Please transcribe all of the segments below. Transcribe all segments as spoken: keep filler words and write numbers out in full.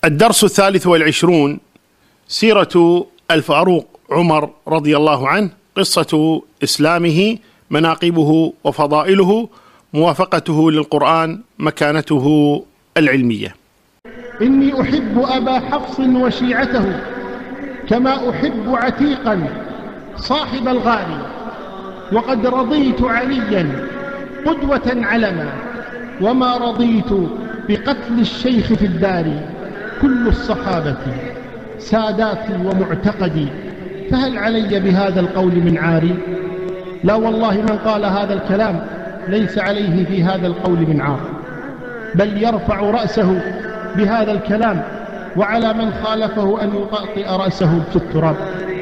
الدرس الثالث والعشرون: سيرة الفاروق عمر رضي الله عنه، قصة إسلامه، مناقبه وفضائله، موافقته للقرآن، مكانته العلمية. إني أحب أبا حفص وشيعته كما أحب عتيقا صاحب الغار، وقد رضيت عليا قدوة علما، وما رضيت بقتل الشيخ في الدار. كل الصحابة ساداتي ومعتقدي، فهل علي بهذا القول من عاري؟ لا والله، من قال هذا الكلام ليس عليه في هذا القول من عار، بل يرفع رأسه بهذا الكلام، وعلى من خالفه أن يطأطئ رأسه في التراب.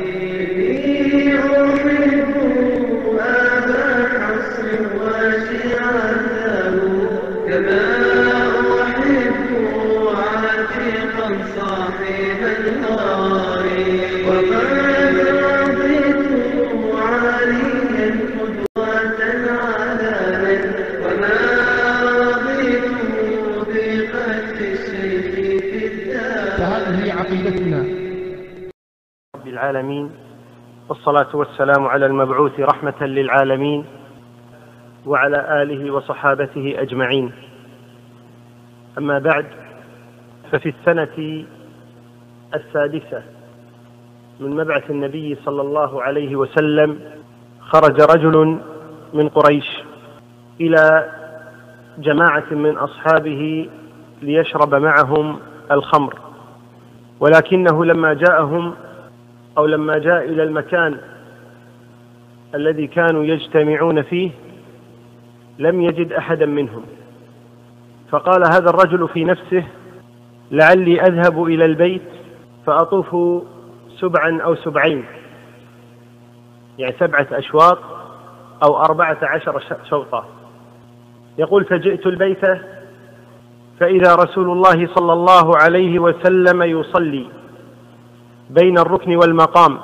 فهذه عقيدتنا. رب العالمين، والصلاة والسلام على المبعوث رحمة للعالمين وعلى آله وصحابته أجمعين. أما بعد، ففي السنة السادسة من مبعث النبي صلى الله عليه وسلم خرج رجل من قريش إلى جماعة من أصحابه ليشرب معهم الخمر، ولكنه لما جاءهم أو لما جاء إلى المكان الذي كانوا يجتمعون فيه لم يجد أحدا منهم، فقال هذا الرجل في نفسه: لعلي أذهب إلى البيت فأطوف سبعا أو سبعين، يعني سبعة أشواط أو أربعة عشر شوطة. يقول: فجئت البيت فإذا رسول الله صلى الله عليه وسلم يصلي بين الركن والمقام،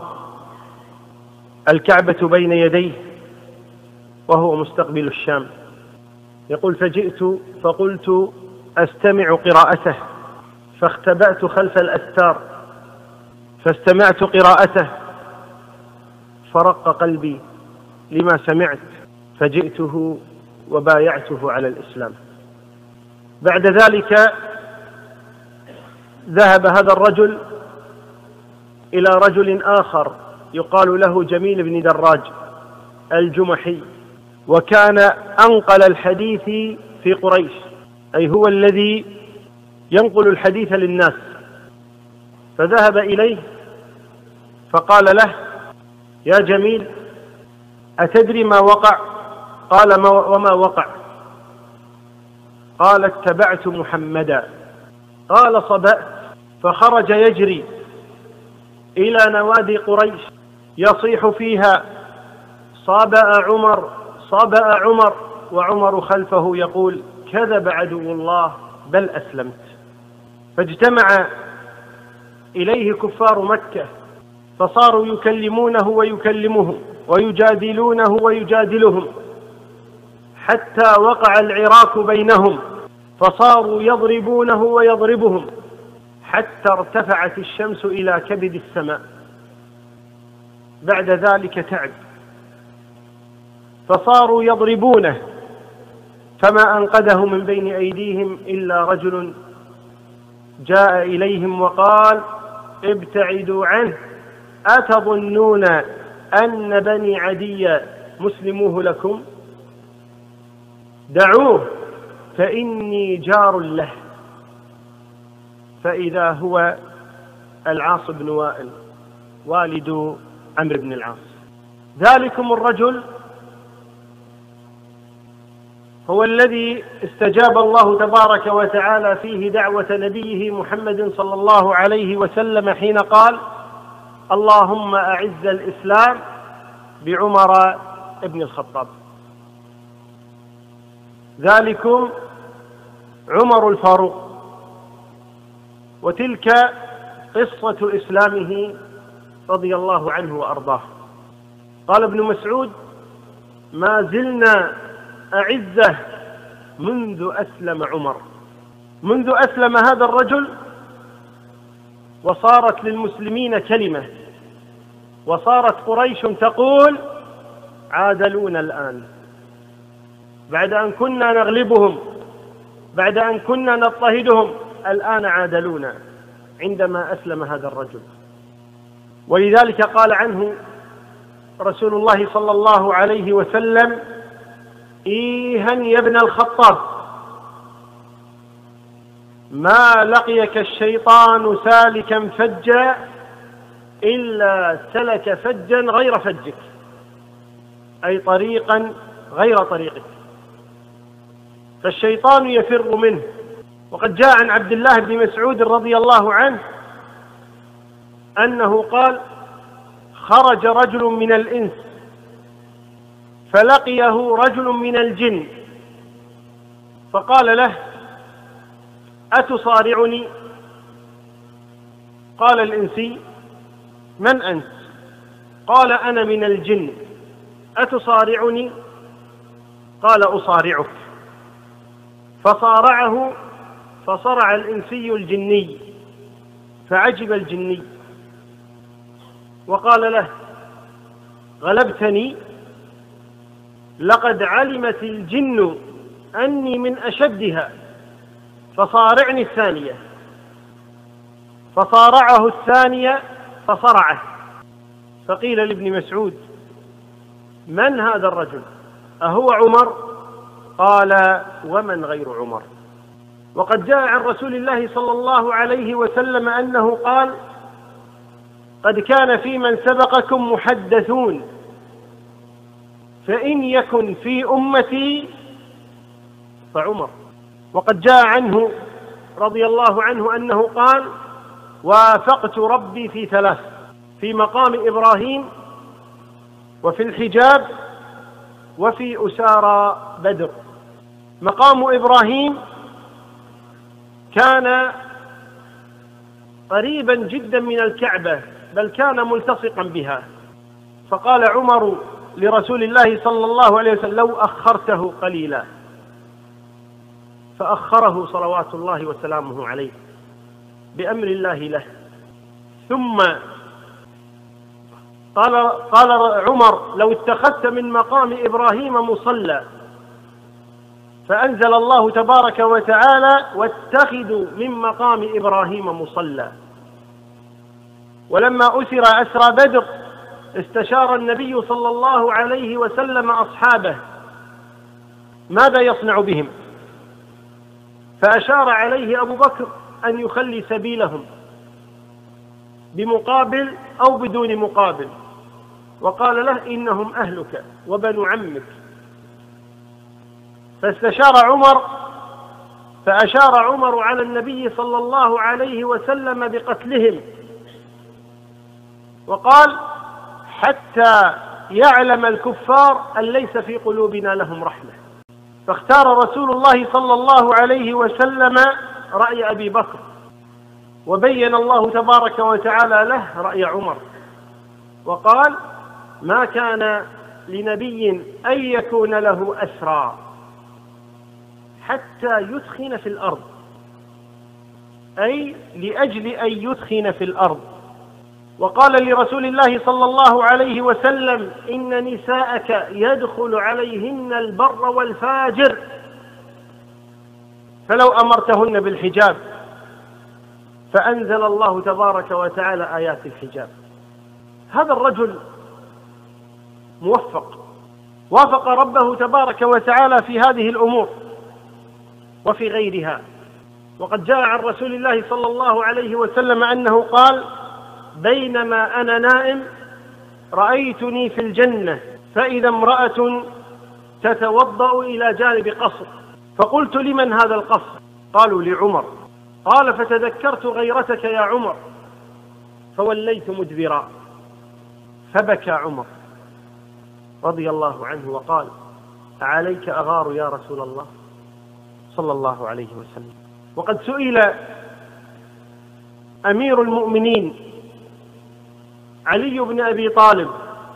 الكعبة بين يديه وهو مستقبل الشام. يقول: فجئت فقلت أستمع قراءته، فاختبأت خلف الأستار فاستمعت قراءته، فرق قلبي لما سمعت، فجئته وبايعته على الإسلام. بعد ذلك ذهب هذا الرجل إلى رجل آخر يقال له جميل بن دراج الجمحي، وكان أنقل الحديث في قريش، أي هو الذي ينقل الحديث للناس. فذهب إليه فقال له: يا جميل، أتدري ما وقع؟ قال: وما وقع؟ قال: اتبعت محمدا. قال: صبأت. فخرج يجري إلى نوادي قريش يصيح فيها: صابأ عمر، صابأ عمر، وعمر خلفه يقول: كذب عدو الله بل أسلمت. فاجتمع إليه كفار مكة، فصاروا يكلمونه ويكلمه ويجادلونه ويجادلهم، حتى وقع العراك بينهم، فصاروا يضربونه ويضربهم، حتى ارتفعت الشمس إلى كبد السماء. بعد ذلك تعب، فصاروا يضربونه، فما أنقذه من بين أيديهم إلا رجل جاء إليهم وقال: ابتعدوا عنه، أتظنون أن بني عدي مسلموه لكم؟ دعوه فإني جار له. فإذا هو العاص بن وائل والد عمرو بن العاص. ذلكم الرجل هو الذي استجاب الله تبارك وتعالى فيه دعوة نبيه محمد صلى الله عليه وسلم حين قال: اللهم أعز الإسلام بعمر ابن الخطاب. ذلكم عمر الفاروق. وتلك قصة إسلامه رضي الله عنه وأرضاه. قال ابن مسعود: ما زلنا أعزة منذ أسلم عمر. منذ أسلم هذا الرجل وصارت للمسلمين كلمة، وصارت قريش تقول عادلونا الآن، بعد أن كنا نغلبهم، بعد أن كنا نضطهدهم، الآن عادلونا عندما أسلم هذا الرجل. ولذلك قال عنه رسول الله صلى الله عليه وسلم: إيها يا ابن الخطاب، ما لقيك الشيطان سالكا فجا إلا سلك فجا غير فجك، أي طريقا غير طريقك، فالشيطان يفر منه. وقد جاء عن عبد الله بن مسعود رضي الله عنه أنه قال: خرج رجل من الإنس فلقيه رجل من الجن فقال له: أتصارعني؟ قال الإنسي: من أنت؟ قال: أنا من الجن. أتصارعني؟ قال: أصارعك. فصارعه، فصرع الإنسي الجني، فعجب الجني وقال له: غلبتني، لقد علمت الجن أني من أشدها، فصارعني الثانية. فصارعه الثانية فصرعه. فقيل لابن مسعود: من هذا الرجل؟ أهو عمر؟ قال: ومن غير عمر؟ وقد جاء عن رسول الله صلى الله عليه وسلم أنه قال: قد كان في من سبقكم محدثون، فإن يكن في أمتي فعمر. وقد جاء عنه رضي الله عنه أنه قال: وافقت ربي في ثلاث: في مقام إبراهيم، وفي الحجاب، وفي أسارى بدر. مقام إبراهيم كان قريبا جدا من الكعبة، بل كان ملتصقا بها، فقال عمر لرسول الله صلى الله عليه وسلم: لو أخرته قليلا، فأخره صلوات الله وسلامه عليه بأمر الله له. ثم قال قال عمر: لو اتخذت من مقام إبراهيم مصلى، فأنزل الله تبارك وتعالى: واتخذوا من مقام إبراهيم مصلى. ولما أسر أسرى بدر استشار النبي صلى الله عليه وسلم أصحابه ماذا يصنع بهم، فأشار عليه أبو بكر أن يخلي سبيلهم بمقابل أو بدون مقابل، وقال له: إنهم أهلك وبنو عمك. فاستشار عمر، فأشار عمر على النبي صلى الله عليه وسلم بقتلهم، وقال: حتى يعلم الكفار أن ليس في قلوبنا لهم رحمة. فاختار رسول الله صلى الله عليه وسلم رأي أبي بكر، وبين الله تبارك وتعالى له رأي عمر، وقال: ما كان لنبي أن يكون له أسرى حتى يثخن في الأرض، أي لأجل أن يثخن في الأرض. وقال لرسول الله صلى الله عليه وسلم: إن نساءك يدخل عليهن البر والفاجر، فلو أمرتهن بالحجاب. فأنزل الله تبارك وتعالى آيات الحجاب. هذا الرجل موفق، وافق ربه تبارك وتعالى في هذه الأمور وفي غيرها. وقد جاء عن رسول الله صلى الله عليه وسلم أنه قال: بينما أنا نائم رأيتني في الجنة، فإذا امرأة تتوضأ إلى جانب قصر، فقلت: لمن هذا القصر؟ قالوا: لعمر. قال: فتذكرت غيرتك يا عمر، فوليت مدبرا. فبكى عمر رضي الله عنه وقال: أعليك أغار يا رسول الله صلى الله عليه وسلم. وقد سئل أمير المؤمنين علي بن أبي طالب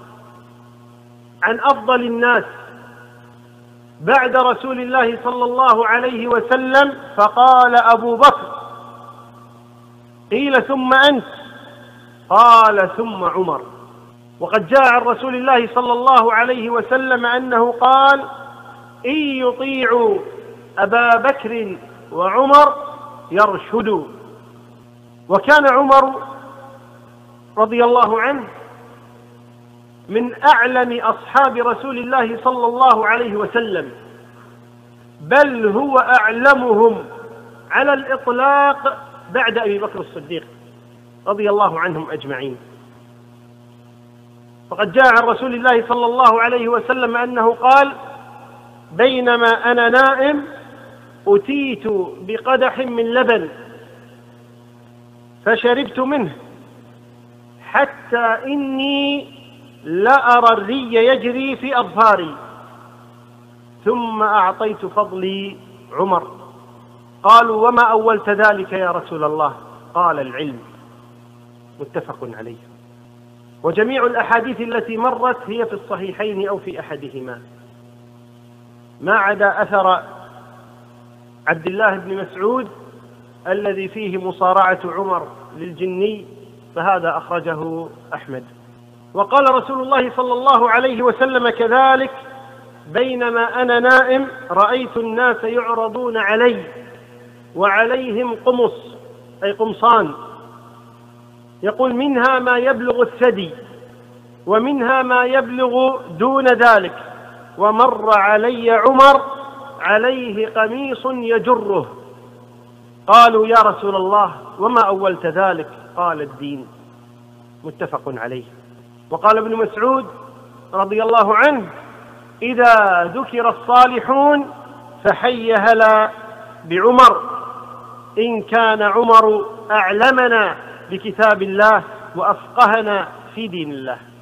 عن أفضل الناس بعد رسول الله صلى الله عليه وسلم، فقال أبو بكر: قيل ثم أنت؟ قال ثم عمر. وقد جاء عن رسول الله صلى الله عليه وسلم أنه قال: إن يطيعوا أبا بكر وعمر يرشدوا. وكان عمر رضي الله عنه من أعلم أصحاب رسول الله صلى الله عليه وسلم، بل هو أعلمهم على الإطلاق بعد أبي بكر الصديق رضي الله عنهم أجمعين. فقد جاء عن رسول الله صلى الله عليه وسلم أنه قال: بينما أنا نائم أتيت بقدح من لبن فشربت منه حتى إني لأرى الري يجري في أظفاري، ثم أعطيت فضلي عمر. قالوا: وما أولت ذلك يا رسول الله؟ قال: العلم. متفق عليه. وجميع الأحاديث التي مرت هي في الصحيحين أو في أحدهما، ما عدا أثر عبد الله بن مسعود الذي فيه مصارعة عمر للجني، فهذا أخرجه أحمد. وقال رسول الله صلى الله عليه وسلم كذلك: بينما أنا نائم رأيت الناس يعرضون علي وعليهم قمص، أي قمصان، يقول: منها ما يبلغ الثدي ومنها ما يبلغ دون ذلك، ومر علي عمر عليه قميص يجره. قالوا: يا رسول الله وما أولت ذلك؟ قال: الدين. متفق عليه. وقال ابن مسعود رضي الله عنه: إذا ذكر الصالحون فحي هلا بعمر، إن كان عمر أعلمنا بكتاب الله وأفقهنا في دين الله.